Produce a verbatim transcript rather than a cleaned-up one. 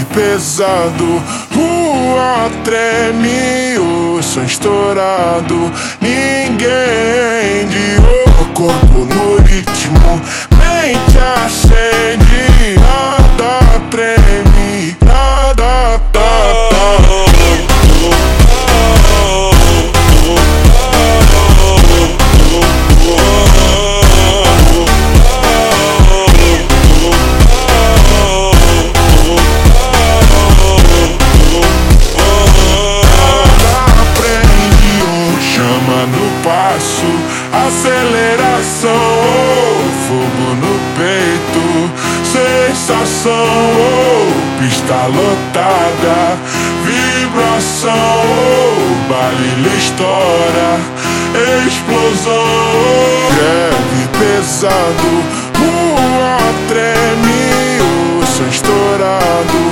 grave pesado, rua treme, o som estourado, ninguém de o corpo no ritmo, mente acende, nada treme, nada tá, tá. Aceleração, oh, fogo no peito, sensação, oh, pista lotada, vibração, oh, baile estoura, explosão, oh, grave pesado, rua treme, o som estourado.